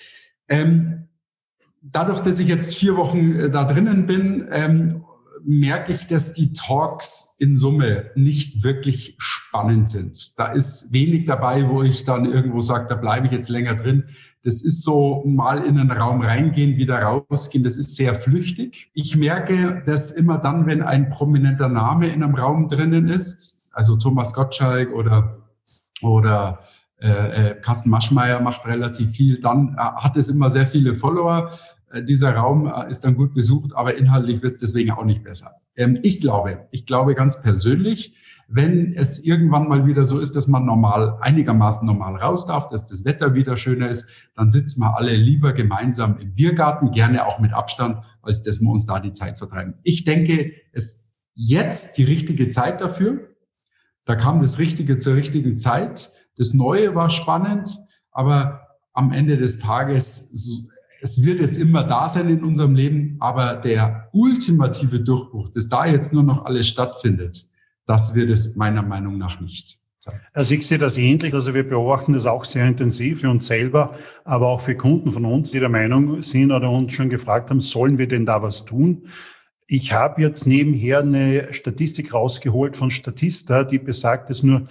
Speaker 3: Dadurch, dass ich jetzt 4 Wochen da drinnen bin, merke ich, dass die Talks in Summe nicht wirklich spannend sind. Da ist wenig dabei, wo ich dann irgendwo sage, da bleibe ich jetzt länger drin. Das ist so mal in einen Raum reingehen, wieder rausgehen. Das ist sehr flüchtig. Ich merke, dass immer dann, wenn ein prominenter Name in einem Raum drinnen ist, also Thomas Gottschalk oder Carsten Maschmeyer macht relativ viel, dann hat es immer sehr viele Follower. Dieser Raum ist dann gut besucht, aber inhaltlich wird es deswegen auch nicht besser. Ich glaube ganz persönlich, wenn es irgendwann mal wieder so ist, dass man einigermaßen normal raus darf, dass das Wetter wieder schöner ist, dann sitzen wir alle lieber gemeinsam im Biergarten, gerne auch mit Abstand, als dass wir uns da die Zeit vertreiben. Ich denke, es ist jetzt die richtige Zeit dafür. Da kam das Richtige zur richtigen Zeit. Das Neue war spannend, aber am Ende des Tages, es wird jetzt immer da sein in unserem Leben, aber der ultimative Durchbruch, dass da jetzt nur noch alles stattfindet, das wird es meiner Meinung nach nicht sein.
Speaker 2: Also ich sehe das ähnlich. Also wir beobachten das auch sehr intensiv für uns selber, aber auch für Kunden von uns, die der Meinung sind oder uns schon gefragt haben, sollen wir denn da was tun? Ich habe jetzt nebenher eine Statistik rausgeholt von Statista, die besagt, dass nur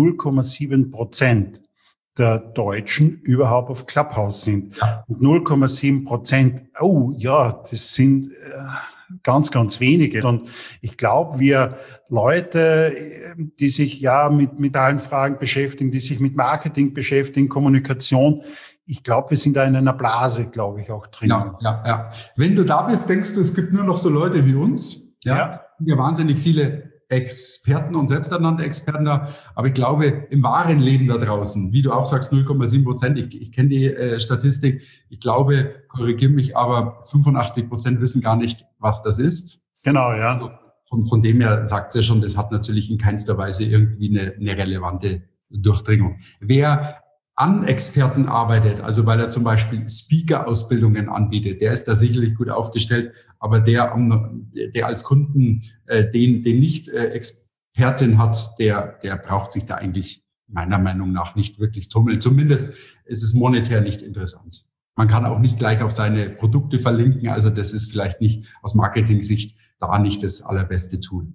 Speaker 2: 0,7% der Deutschen überhaupt auf Clubhouse sind.
Speaker 3: Ja.
Speaker 2: Und 0,7%, oh ja, das sind ganz, ganz wenige. Und ich glaube, wir Leute, die sich ja mit allen Fragen beschäftigen, die sich mit Marketing beschäftigen, Kommunikation, ich glaube, wir sind da in einer Blase, glaube ich, auch drin.
Speaker 3: Ja. Wenn du da bist, denkst du, es gibt nur noch so Leute wie uns. Ja. Wir wahnsinnig viele Experten und selbsternannte Experten da. Aber ich glaube, im wahren Leben da draußen, wie du auch sagst, 0,7%, ich kenne die Statistik. Ich glaube, korrigiere mich, aber 85% wissen gar nicht, was das ist.
Speaker 2: Genau, ja.
Speaker 3: Also von dem her sagt es ja schon, das hat natürlich in keinster Weise irgendwie eine relevante Durchdringung. Wer an Experten arbeitet, also weil er zum Beispiel Speaker-Ausbildungen anbietet, der ist da sicherlich gut aufgestellt, aber der als Kunden den nicht Expertin hat, der braucht sich da eigentlich meiner Meinung nach nicht wirklich tummeln. Zumindest ist es monetär nicht interessant. Man kann auch nicht gleich auf seine Produkte verlinken, also das ist vielleicht nicht aus Marketing-Sicht da nicht das allerbeste Tool.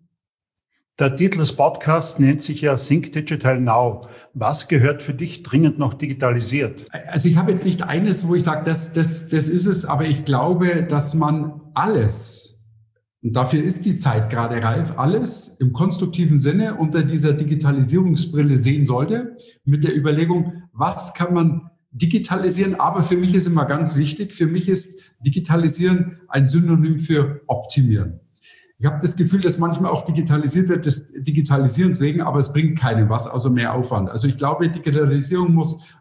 Speaker 2: Der Titel des Podcasts nennt sich ja Think Digital Now. Was gehört für dich dringend noch digitalisiert?
Speaker 3: Also ich habe jetzt nicht eines, wo ich sage, das ist es, aber ich glaube, dass man alles, und dafür ist die Zeit gerade reif, alles im konstruktiven Sinne unter dieser Digitalisierungsbrille sehen sollte, mit der Überlegung, was kann man digitalisieren? Aber für mich ist immer ganz wichtig, für mich ist Digitalisieren ein Synonym für Optimieren. Ich habe das Gefühl, dass manchmal auch digitalisiert wird, des Digitalisierens wegen, aber es bringt keinem was, außer mehr Aufwand. Also ich glaube, Digitalisierung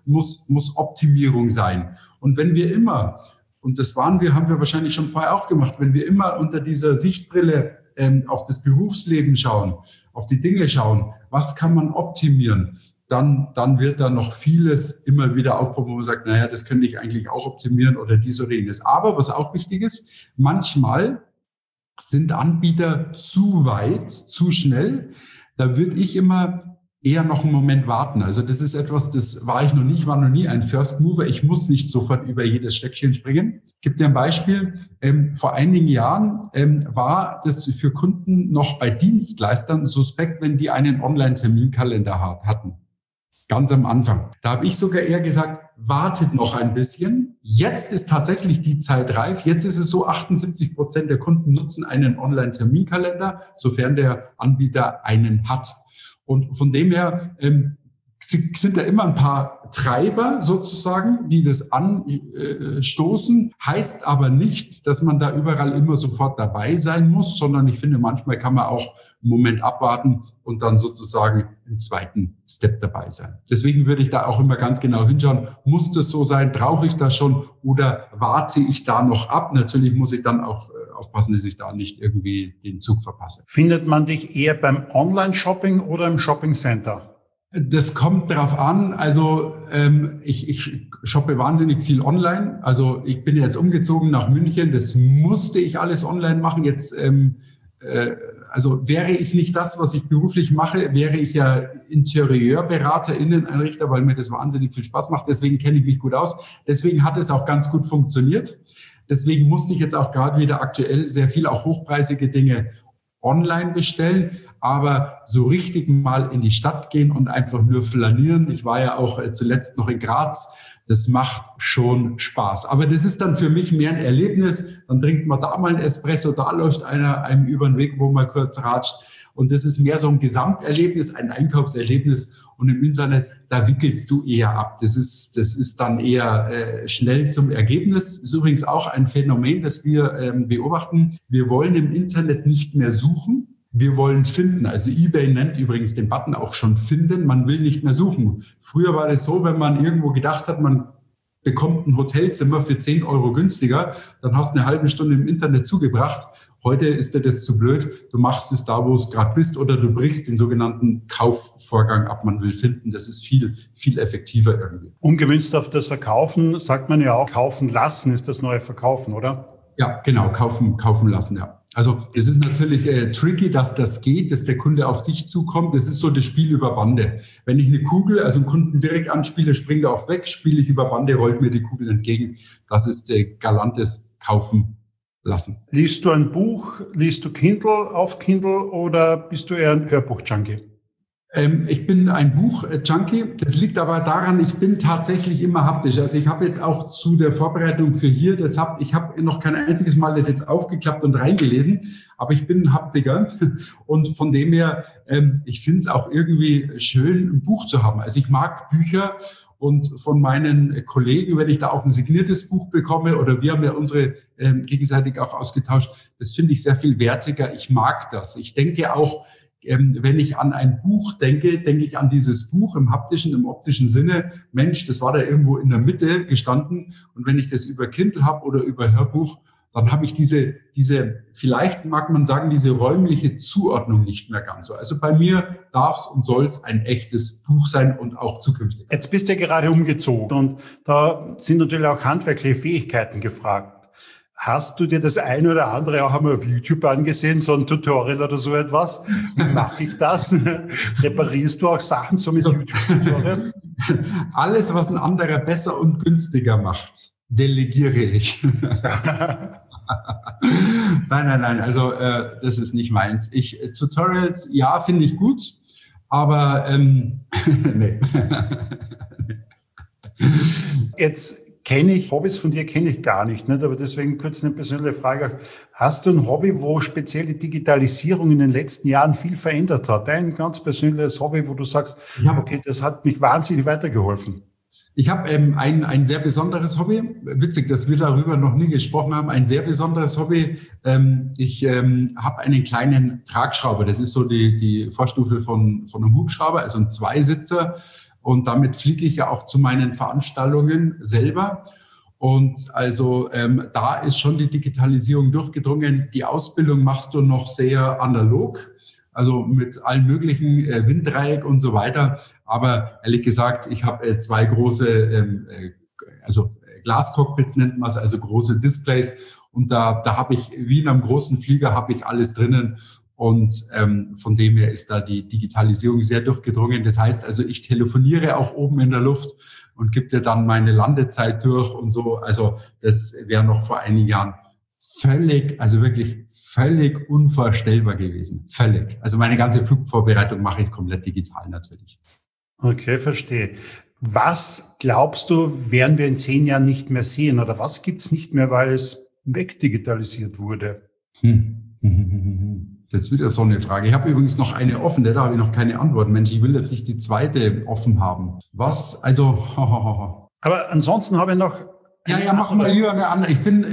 Speaker 3: muss Optimierung sein. Und wenn wir immer, und haben wir wahrscheinlich schon vorher auch gemacht, wenn wir immer unter dieser Sichtbrille auf das Berufsleben schauen, auf die Dinge schauen, was kann man optimieren, dann wird da noch vieles immer wieder aufkommen, wo man sagt, naja, das könnte ich eigentlich auch optimieren oder dies oder jenes. Aber was auch wichtig ist, manchmal sind Anbieter zu weit, zu schnell. Da würde ich immer eher noch einen Moment warten. Also das ist etwas, das war ich noch nie. Ich war noch nie ein First Mover. Ich muss nicht sofort über jedes Stöckchen springen. Ich gebe dir ein Beispiel. Vor einigen Jahren war das für Kunden noch bei Dienstleistern suspekt, wenn die einen Online-Terminkalender hatten. Ganz am Anfang. Da habe ich sogar eher gesagt, wartet noch ein bisschen. Jetzt ist tatsächlich die Zeit reif. Jetzt ist es so, 78% der Kunden nutzen einen Online-Terminkalender, sofern der Anbieter einen hat. Und von dem her sind da immer ein paar Treiber sozusagen, die das anstoßen. Heißt aber nicht, dass man da überall immer sofort dabei sein muss, sondern ich finde, manchmal kann man auch einen Moment abwarten und dann sozusagen im zweiten Step dabei sein. Deswegen würde ich da auch immer ganz genau hinschauen, muss das so sein, brauche ich das schon oder warte ich da noch ab? Natürlich muss ich dann auch aufpassen, dass ich da nicht irgendwie den Zug verpasse.
Speaker 2: Findet man dich eher beim Online-Shopping oder im Shopping-Center?
Speaker 3: Das kommt darauf an. Also ich shoppe wahnsinnig viel online. Also ich bin jetzt umgezogen nach München. Das musste ich alles online machen. Jetzt also wäre ich nicht das, was ich beruflich mache, wäre ich ja Interieurberater, Inneneinrichter, weil mir das wahnsinnig viel Spaß macht. Deswegen kenne ich mich gut aus. Deswegen hat es auch ganz gut funktioniert. Deswegen musste ich jetzt auch gerade wieder aktuell sehr viel auch hochpreisige Dinge online bestellen, aber so richtig mal in die Stadt gehen und einfach nur flanieren. Ich war ja auch zuletzt noch in Graz. Das macht schon Spaß. Aber das ist dann für mich mehr ein Erlebnis. Dann trinkt man da mal einen Espresso, da läuft einer einem über den Weg, wo man kurz ratscht. Und das ist mehr so ein Gesamterlebnis, ein Einkaufserlebnis. Und im Internet, da wickelst du eher ab. Das ist dann eher schnell zum Ergebnis. Ist übrigens auch ein Phänomen, das wir beobachten. Wir wollen im Internet nicht mehr suchen. Wir wollen finden. Also eBay nennt übrigens den Button auch schon finden. Man will nicht mehr suchen. Früher war es so, wenn man irgendwo gedacht hat, man bekommt ein Hotelzimmer für 10 Euro günstiger, dann hast du eine halbe Stunde im Internet zugebracht. Heute ist dir das zu blöd. Du machst es da, wo es gerade bist, oder du brichst den sogenannten Kaufvorgang ab. Man will finden. Das ist viel, viel effektiver irgendwie.
Speaker 2: Umgemünzt auf das Verkaufen sagt man ja auch, kaufen lassen ist das neue Verkaufen, oder?
Speaker 3: Ja, genau. Kaufen lassen, ja. Also es ist natürlich tricky, dass das geht, dass der Kunde auf dich zukommt. Das ist so das Spiel über Bande. Wenn ich eine Kugel, also einen Kunden direkt anspiele, springt er auch weg, spiele ich über Bande, rollt mir die Kugel entgegen. Das ist galantes Kaufen lassen.
Speaker 2: Liest du ein Buch, liest du Kindle auf Kindle oder bist du eher ein Hörbuch-Junkie?
Speaker 3: Ich bin ein Buch-Junkie. Das liegt aber daran, ich bin tatsächlich immer haptisch. Also ich habe jetzt auch zu der Vorbereitung für hier, ich habe noch kein einziges Mal das jetzt aufgeklappt und reingelesen, aber ich bin ein Haptiker und von dem her, ich finde es auch irgendwie schön, ein Buch zu haben. Also ich mag Bücher und von meinen Kollegen, wenn ich da auch ein signiertes Buch bekomme oder wir haben ja unsere gegenseitig auch ausgetauscht, das finde ich sehr viel wertiger. Ich mag das. Ich denke auch, wenn ich an ein Buch denke, denke ich an dieses Buch im haptischen, im optischen Sinne. Mensch, das war da irgendwo in der Mitte gestanden. Und wenn ich das über Kindle habe oder über Hörbuch, dann habe ich diese, vielleicht mag man sagen, diese räumliche Zuordnung nicht mehr ganz so. Also bei mir darf es und soll es ein echtes Buch sein und auch zukünftig.
Speaker 2: Jetzt bist du ja gerade umgezogen und da sind natürlich auch handwerkliche Fähigkeiten gefragt. Hast du dir das eine oder andere auch einmal auf YouTube angesehen, so ein Tutorial oder so etwas? Wie mache ich das? Reparierst du auch Sachen so mit YouTube-Tutorial?
Speaker 3: Alles, was ein anderer besser und günstiger macht, delegiere ich. Nein, also das ist nicht meins. Tutorials, ja, finde ich gut, aber nee.
Speaker 2: Jetzt Hobbys von dir kenne ich gar nicht, aber deswegen kurz eine persönliche Frage. Hast du ein Hobby, wo speziell die Digitalisierung in den letzten Jahren viel verändert hat? Ein ganz persönliches Hobby, wo du sagst, okay, das hat mich wahnsinnig weitergeholfen.
Speaker 3: Ich habe ein sehr besonderes Hobby. Witzig, dass wir darüber noch nie gesprochen haben. Ein sehr besonderes Hobby. Ich habe einen kleinen Tragschrauber. Das ist so die Vorstufe von einem Hubschrauber, also ein Zweisitzer. Und damit fliege ich ja auch zu meinen Veranstaltungen selber. Und also da ist schon die Digitalisierung durchgedrungen. Die Ausbildung machst du noch sehr analog, also mit allen möglichen Winddreieck und so weiter. Aber ehrlich gesagt, ich habe zwei große, also Glascockpits nennt man es, also große Displays. Und da habe ich, wie in einem großen Flieger, habe ich alles drinnen. Und von dem her ist da die Digitalisierung sehr durchgedrungen. Das heißt also, ich telefoniere auch oben in der Luft und gebe dir dann meine Landezeit durch und so. Also das wäre noch vor einigen Jahren wirklich völlig unvorstellbar gewesen. Völlig. Also meine ganze Flugvorbereitung mache ich komplett digital natürlich.
Speaker 2: Okay, verstehe. Was glaubst du, werden wir in 10 Jahren nicht mehr sehen? Oder was gibt's nicht mehr, weil es wegdigitalisiert wurde?
Speaker 3: Jetzt wieder so eine Frage. Ich habe übrigens noch eine offen, da habe ich noch keine Antwort. Mensch, ich will jetzt nicht die zweite offen haben. Was? Also.
Speaker 2: Aber ansonsten habe ich noch.
Speaker 3: Ja, mach mal lieber eine andere.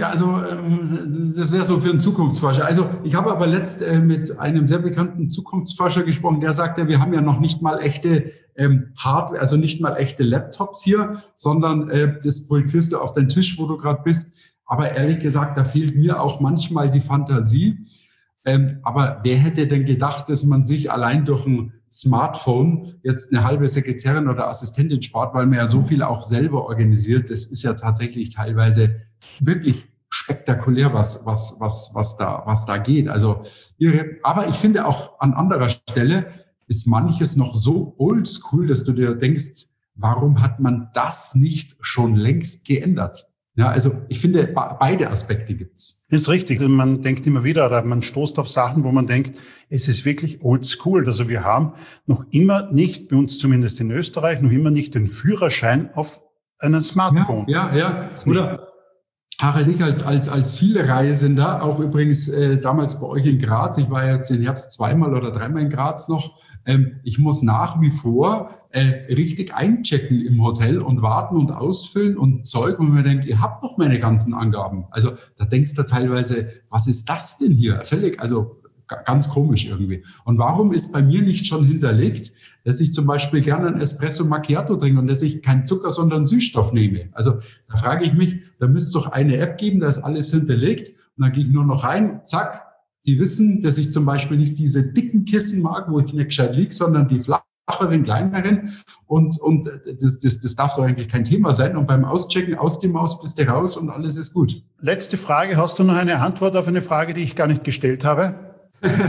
Speaker 3: Das wäre so für einen Zukunftsforscher. Also, ich habe aber mit einem sehr bekannten Zukunftsforscher gesprochen, der sagte, wir haben ja noch nicht mal echte Hardware, also nicht mal echte Laptops hier, sondern das projizierst du auf den Tisch, wo du gerade bist. Aber ehrlich gesagt, da fehlt mir auch manchmal die Fantasie. Aber wer hätte denn gedacht, dass man sich allein durch ein Smartphone jetzt eine halbe Sekretärin oder Assistentin spart, weil man ja so viel auch selber organisiert. Das ist ja tatsächlich teilweise wirklich spektakulär, was da geht. Also irre. Aber ich finde auch an anderer Stelle ist manches noch so oldschool, dass du dir denkst, warum hat man das nicht schon längst geändert? Ja, also ich finde, beide Aspekte gibt's.
Speaker 2: Das ist richtig. Man denkt immer wieder, oder man stoßt auf Sachen, wo man denkt, es ist wirklich oldschool. Also wir haben noch immer nicht, bei uns zumindest in Österreich, noch immer nicht den Führerschein auf einem Smartphone.
Speaker 3: Ja. Oder Harald, ich als Vielreisender, auch übrigens damals bei euch in Graz, ich war jetzt im Herbst 2-mal oder 3-mal in Graz noch, ich muss nach wie vor richtig einchecken im Hotel und warten und ausfüllen und Zeug, und man denkt, ihr habt doch meine ganzen Angaben. Also da denkst du teilweise, was ist das denn hier? Völlig, also ganz komisch irgendwie. Und warum ist bei mir nicht schon hinterlegt, dass ich zum Beispiel gerne ein Espresso Macchiato trinke und dass ich keinen Zucker, sondern Süßstoff nehme? Also da frage ich mich, da müsste es doch eine App geben, da ist alles hinterlegt und dann gehe ich nur noch rein, zack. Die wissen, dass ich zum Beispiel nicht diese dicken Kissen mag, wo ich nicht gescheit liege, sondern die flacheren, kleineren. Und das darf doch eigentlich kein Thema sein. Und beim Auschecken, ausgemaust, bist du raus und alles ist gut.
Speaker 2: Letzte Frage. Hast du noch eine Antwort auf eine Frage, die ich gar nicht gestellt habe?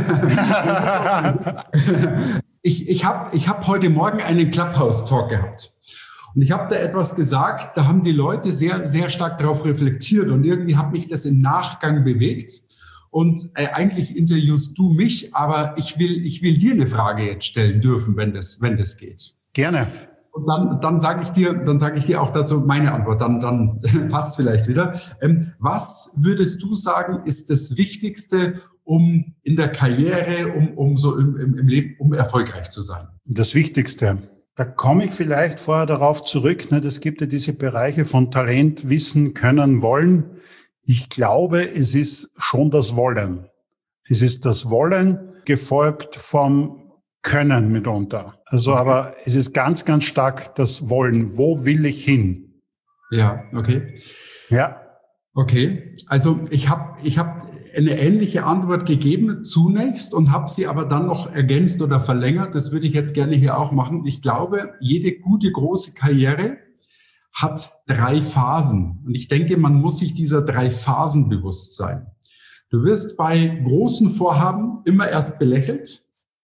Speaker 3: Ich hab heute Morgen einen Clubhouse-Talk gehabt. Und ich habe da etwas gesagt, da haben die Leute sehr, sehr stark darauf reflektiert. Und irgendwie hat mich das im Nachgang bewegt. Und eigentlich interviewst du mich, aber ich will dir eine Frage jetzt stellen dürfen, wenn das geht.
Speaker 2: Gerne.
Speaker 3: Und dann sage ich dir auch dazu meine Antwort. Dann passt es vielleicht wieder. Was würdest du sagen, ist das Wichtigste, um in der Karriere, um so im Leben, um erfolgreich zu sein?
Speaker 2: Das Wichtigste. Da komme ich vielleicht vorher darauf zurück. Es gibt ja diese Bereiche von Talent, Wissen, Können, Wollen. Ich glaube, es ist schon das Wollen. Es ist das Wollen gefolgt vom Können mitunter. Also, aber es ist ganz, ganz stark das Wollen. Wo will ich hin?
Speaker 3: Ja, okay.
Speaker 2: Ja.
Speaker 3: Okay. Also, ich hab eine ähnliche Antwort gegeben zunächst und habe sie aber dann noch ergänzt oder verlängert. Das würde ich jetzt gerne hier auch machen. Ich glaube, jede gute, große Karriere hat 3 Phasen. Und ich denke, man muss sich dieser 3 Phasen bewusst sein. Du wirst bei großen Vorhaben immer erst belächelt,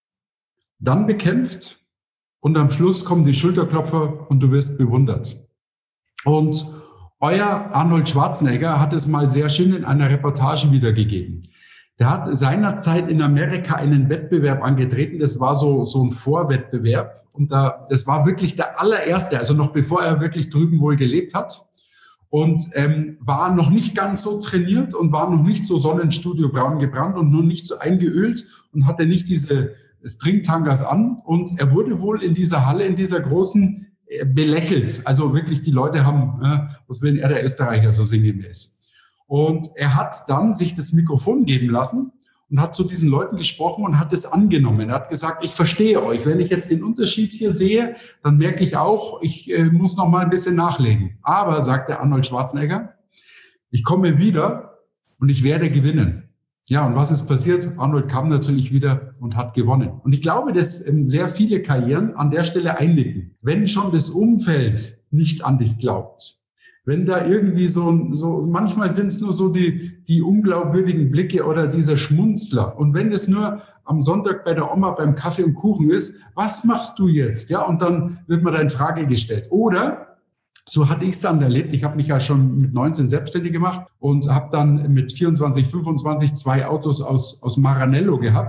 Speaker 3: dann bekämpft und am Schluss kommen die Schulterklopfer und du wirst bewundert. Und euer Arnold Schwarzenegger hat es mal sehr schön in einer Reportage wiedergegeben. Der hat seinerzeit in Amerika einen Wettbewerb angetreten. Das war so ein Vorwettbewerb. Und das war wirklich der allererste, also noch bevor er wirklich drüben wohl gelebt hat. Und war noch nicht ganz so trainiert und war noch nicht so Sonnenstudio-braun gebrannt und nur nicht so eingeölt und hatte nicht diese Stringtangas an. Und er wurde wohl in dieser Halle, in dieser großen, belächelt. Also wirklich, die Leute haben, was will er, der Österreicher, so sinngemäß. Und er hat dann sich das Mikrofon geben lassen und hat zu diesen Leuten gesprochen und hat es angenommen. Er hat gesagt, ich verstehe euch. Wenn ich jetzt den Unterschied hier sehe, dann merke ich auch, ich muss noch mal ein bisschen nachlegen. Aber, sagt der Arnold Schwarzenegger, ich komme wieder und ich werde gewinnen. Ja, und was ist passiert? Arnold kam natürlich wieder und hat gewonnen. Und ich glaube, dass sehr viele Karrieren an der Stelle einnicken. Wenn schon das Umfeld nicht an dich glaubt, wenn da irgendwie so manchmal sind es nur so die unglaubwürdigen Blicke oder dieser Schmunzler. Und wenn es nur am Sonntag bei der Oma beim Kaffee und Kuchen ist, was machst du jetzt? Ja, und dann wird man da in Frage gestellt. Oder, so hatte ich es dann erlebt, ich habe mich ja schon mit 19 selbstständig gemacht und habe dann mit 24, 25 2 Autos aus Maranello gehabt.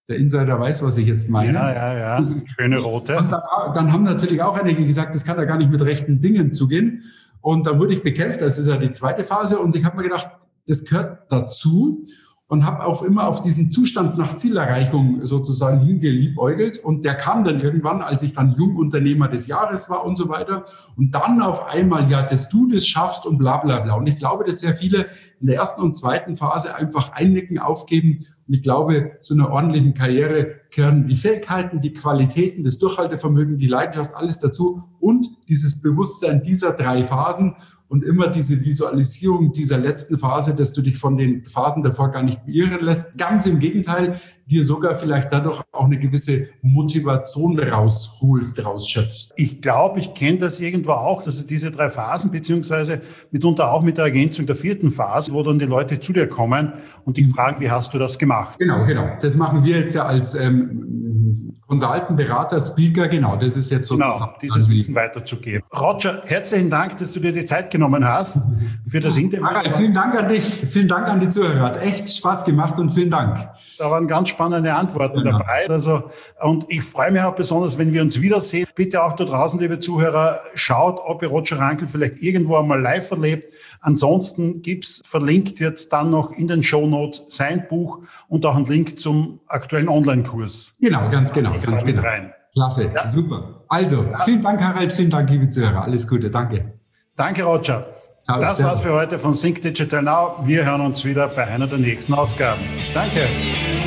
Speaker 3: Der Insider weiß, was ich jetzt meine.
Speaker 2: Ja. Schöne rote.
Speaker 3: Und dann haben natürlich auch einige gesagt, das kann ja gar nicht mit rechten Dingen zugehen. Und dann wurde ich bekämpft, das ist ja die zweite Phase. Und ich habe mir gedacht, das gehört dazu. Und habe auch immer auf diesen Zustand nach Zielerreichung sozusagen hingeliebäugelt. Und der kam dann irgendwann, als ich dann Jungunternehmer des Jahres war und so weiter. Und dann auf einmal, ja, dass du das schaffst und bla bla bla. Und ich glaube, dass sehr viele in der ersten und zweiten Phase einfach einnicken, aufgeben. Und ich glaube, zu einer ordentlichen Karriere gehören die Fähigkeiten, die Qualitäten, das Durchhaltevermögen, die Leidenschaft, alles dazu. Und dieses Bewusstsein dieser 3 Phasen. Und immer diese Visualisierung dieser letzten Phase, dass du dich von den Phasen davor gar nicht beirren lässt. Ganz im Gegenteil, dir sogar vielleicht dadurch auch eine gewisse Motivation rausschöpfst.
Speaker 2: Ich glaube, ich kenne das irgendwo auch, dass diese 3 Phasen, beziehungsweise mitunter auch mit der Ergänzung der 4. Phase, wo dann die Leute zu dir kommen und dich fragen, wie hast du das gemacht?
Speaker 3: Genau. Das machen wir jetzt ja als Consultant, Berater, Speaker, genau, das ist jetzt sozusagen.
Speaker 2: Genau, dieses Wissen weiterzugeben. Roger, herzlichen Dank, dass du dir die Zeit genommen hast für das Interview.
Speaker 3: Vielen Dank an dich, vielen Dank an die Zuhörer. Hat echt Spaß gemacht und vielen Dank.
Speaker 2: Da waren ganz spannende Antworten dabei. Und ich freue mich auch besonders, wenn wir uns wiedersehen. Bitte auch da draußen, liebe Zuhörer, schaut, ob ihr Roger Rankel vielleicht irgendwo einmal live erlebt. Ansonsten gibt's verlinkt jetzt dann noch in den Shownotes sein Buch und auch einen Link zum aktuellen Online-Kurs.
Speaker 3: Genau, ganz genau.
Speaker 2: Rein.
Speaker 3: Klasse, ja. Super. Also, vielen Dank, Harald, vielen Dank, liebe Zuhörer. Alles Gute, danke.
Speaker 2: Danke, Roger. Ciao, das war's für heute von Think Digital Now. Wir hören uns wieder bei einer der nächsten Ausgaben. Danke.